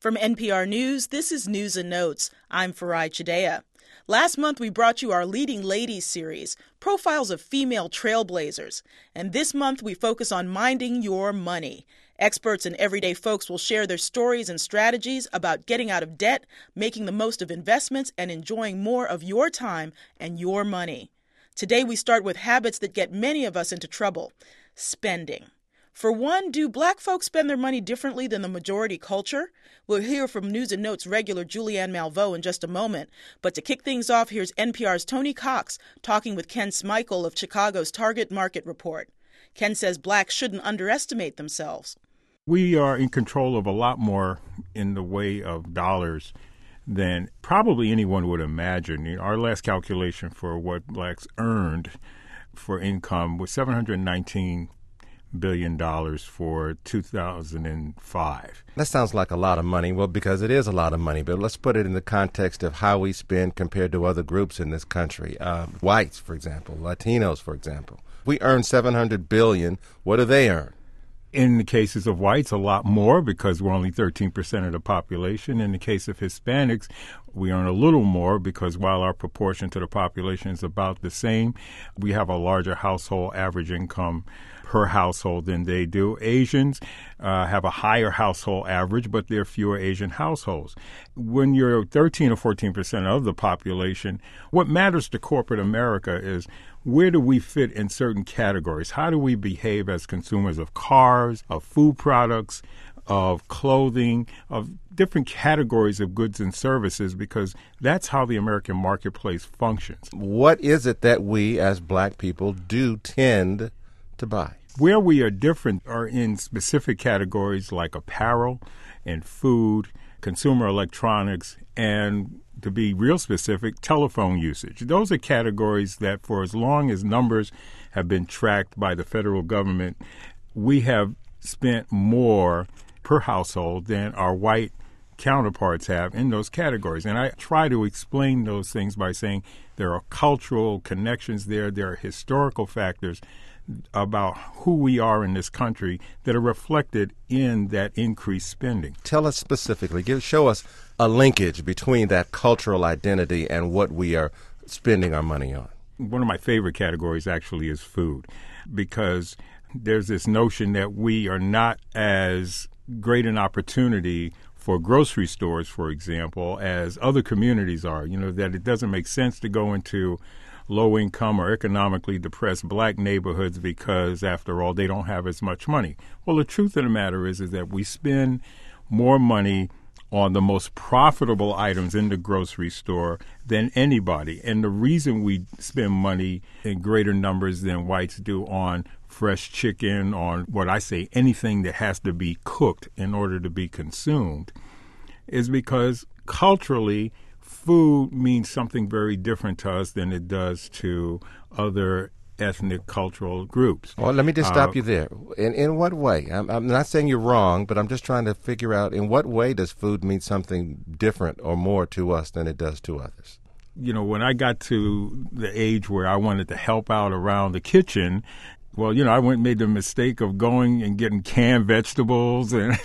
From NPR News, this is News and Notes. I'm Farai Chideya. Last month, we brought you our Leading Ladies series, profiles of female trailblazers. And this month, we focus on minding your money. Experts and everyday folks will share their stories and strategies about getting out of debt, making the most of investments, and enjoying more of your time and your money. Today, we start with habits that get many of us into trouble: spending. For one, do black folks spend their money differently than the majority culture? We'll hear from News and Notes regular Julianne Malveaux in just a moment. But to kick things off, here's NPR's Tony Cox talking with Ken Smikle of Chicago's Target Market Report. Ken says blacks shouldn't underestimate themselves. We are in control of a lot more in the way of dollars than probably anyone would imagine. Our last calculation for what blacks earned for income was $719 billion for 2005. That sounds like a lot of money. Well, because it is a lot of money, but let's put it in the context of how we spend compared to other groups in this country. Whites, for example, Latinos, for example. We earn $700 billion. What do they earn? In the cases of whites, a lot more because we're only 13% of the population. In the case of Hispanics, we earn a little more because while our proportion to the population is about the same, we have a larger household average income per household than they do. Asians have a higher household average, but there are fewer Asian households. When you're 13 or 14% of the population, what matters to corporate America is where do we fit in certain categories? How do we behave as consumers of cars, of food products, of clothing, of different categories of goods and services, because that's how the American marketplace functions. What is it that we as black people do tend to buy? Where we are different are in specific categories like apparel and food, consumer electronics, and to be real specific, telephone usage. Those are categories that for as long as numbers have been tracked by the federal government, we have spent more per household than our white counterparts have in those categories. And I try to explain those things by saying there are cultural connections there are historical factors about who we are in this country that are reflected in that increased spending. Tell us specifically, show us a linkage between that cultural identity and what we are spending our money on. One of my favorite categories actually is food, because there's this notion that we are not as great an opportunity for grocery stores, for example, as other communities are. That it doesn't make sense to go into low-income or economically depressed black neighborhoods because, after all, they don't have as much money. Well, the truth of the matter is that we spend more money on the most profitable items in the grocery store than anybody. And the reason we spend money in greater numbers than whites do on fresh chicken, on what I say, anything that has to be cooked in order to be consumed, is because culturally, food means something very different to us than it does to other ethnic cultural groups. Well, let me just stop you there. In what way? I'm not saying you're wrong, but I'm just trying to figure out in what way does food mean something different or more to us than it does to others? When I got to the age where I wanted to help out around the kitchen, well, I went and made the mistake of going and getting canned vegetables and,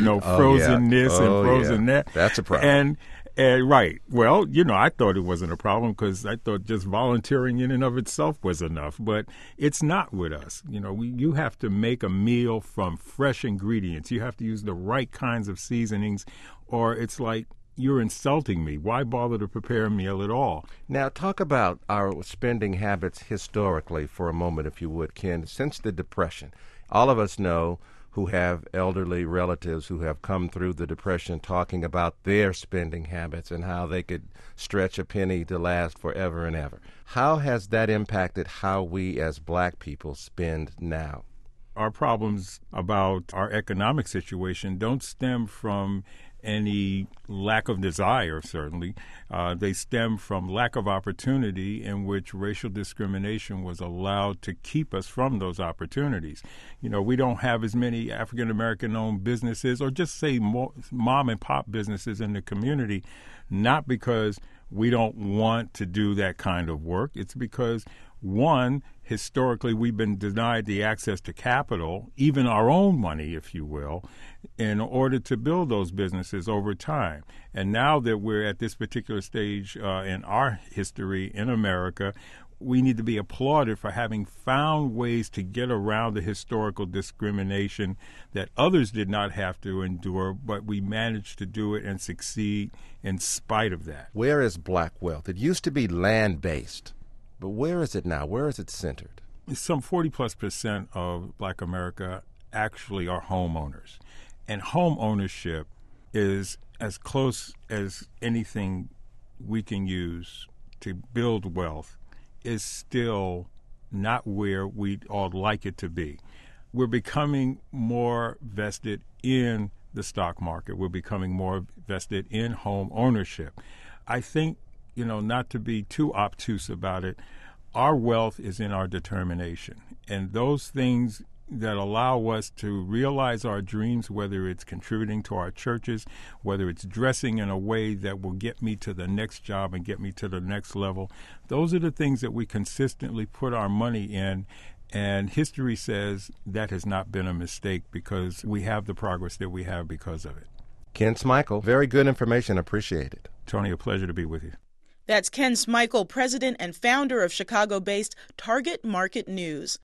frozen this and frozen that. That's a problem. Right. Well, I thought it wasn't a problem because I thought just volunteering in and of itself was enough. But it's not with us. You have to make a meal from fresh ingredients. You have to use the right kinds of seasonings, or it's like you're insulting me. Why bother to prepare a meal at all? Now, talk about our spending habits historically for a moment, if you would, Ken. Since the Depression, all of us know who have elderly relatives who have come through the Depression talking about their spending habits and how they could stretch a penny to last forever and ever. How has that impacted how we as black people spend now? Our problems about our economic situation don't stem from any lack of desire, certainly. They stem from lack of opportunity in which racial discrimination was allowed to keep us from those opportunities. We don't have as many African-American-owned businesses, or just say more mom-and-pop businesses in the community, not because we don't want to do that kind of work. It's because, one, historically we've been denied the access to capital, even our own money, if you will, in order to build those businesses over time. And now that we're at this particular stage in our history in America, we need to be applauded for having found ways to get around the historical discrimination that others did not have to endure, but we managed to do it and succeed in spite of that. Where is black wealth? It used to be land-based, but where is it now? Where is it centered? Some 40+% of black America actually are homeowners. And home ownership is as close as anything we can use to build wealth, is still not where we'd all like it to be. We're becoming more vested in the stock market. We're becoming more vested in home ownership. I think, not to be too obtuse about it, our wealth is in our determination. And those things that allow us to realize our dreams, whether it's contributing to our churches, whether it's dressing in a way that will get me to the next job and get me to the next level, those are the things that we consistently put our money in. And history says that has not been a mistake because we have the progress that we have because of it. Ken Smikle, very good information. Appreciate it. Tony, a pleasure to be with you. That's Ken Smikle, president and founder of Chicago-based Target Market News.